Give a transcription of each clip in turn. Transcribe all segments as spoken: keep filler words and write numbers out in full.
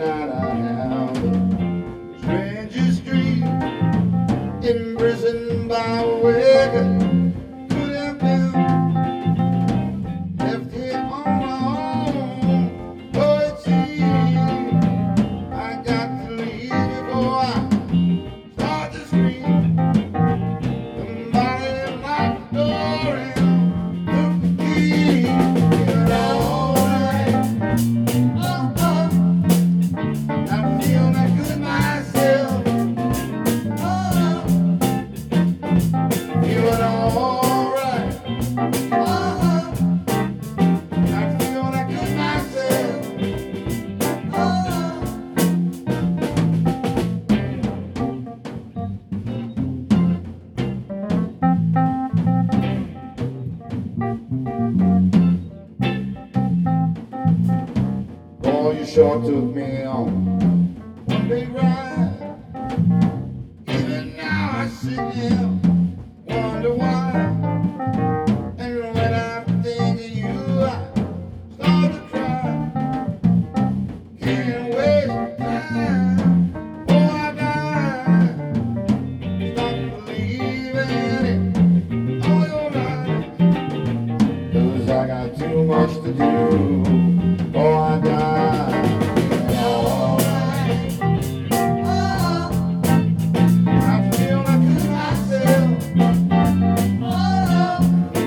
night I have strangest dream, imprisoned by a wagon. Could have been left here on my own. Oh, it seems I got to leave before I start to scream. Somebody locked the door and took the key. It's alright. Oh, oh. I feel not good myself. Oh, feeling alright. Oh, I feel not good myself. Oh. Boy, you sure took me on one big ride. Even now I sit here, wonder why. And when I think of you, I start to cry. Can't waste time, oh I die. Stop believing it all your life. 'Cause I got too much to do, oh I die. I feel like myself. Oh,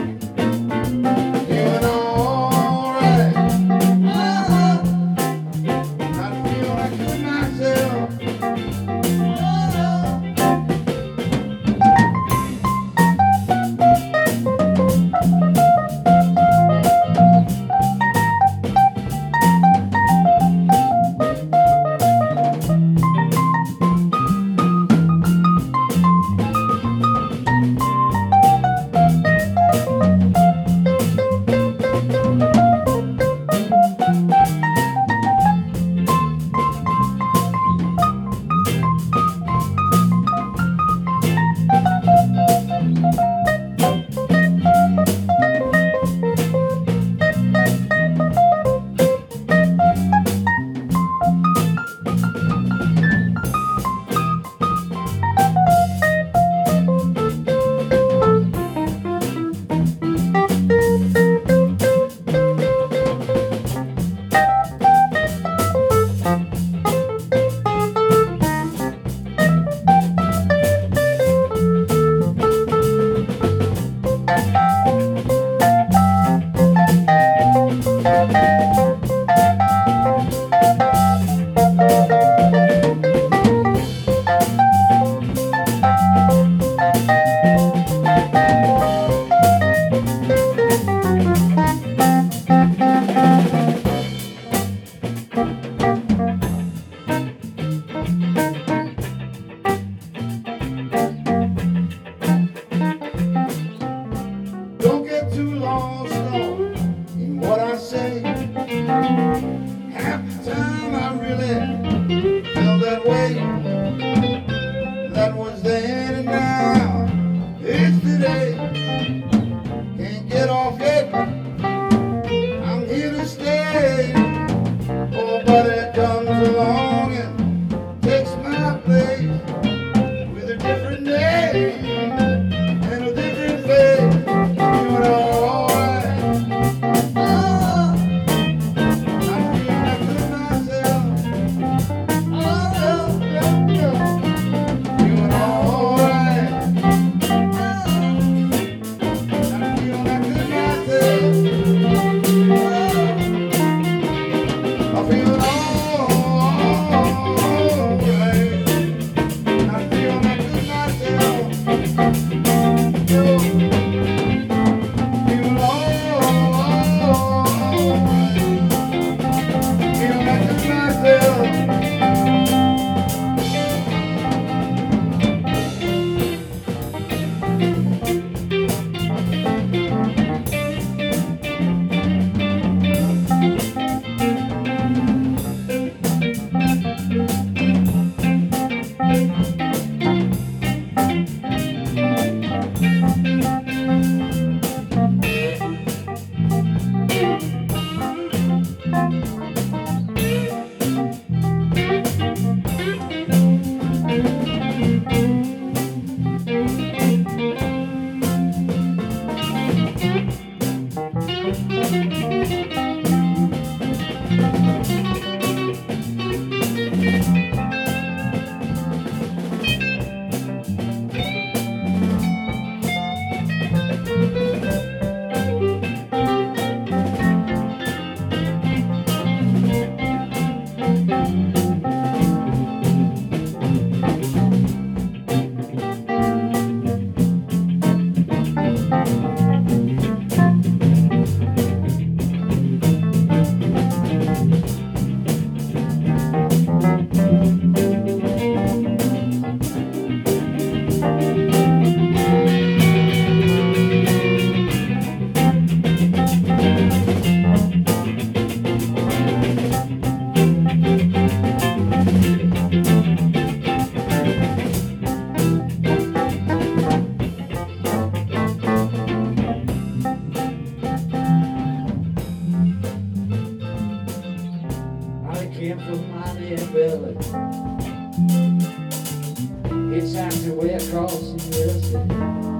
belly. Hitchhiked your way across the U S A.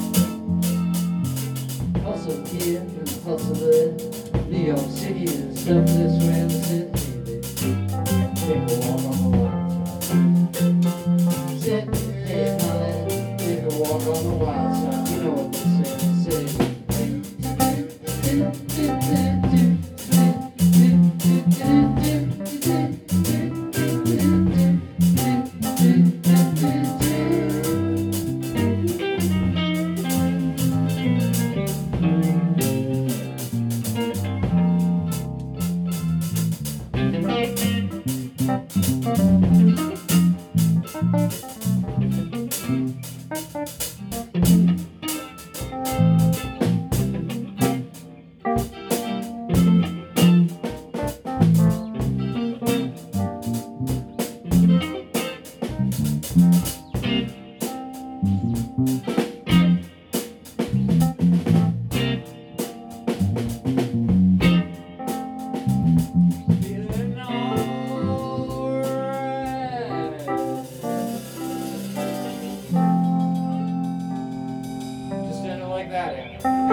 Hustle here and hustle there. New York City is stuff this way in the city. Take a walk on the wild side. Sit, hey, honey, take a walk on the wild side. You know what they say, say. Like that, yeah.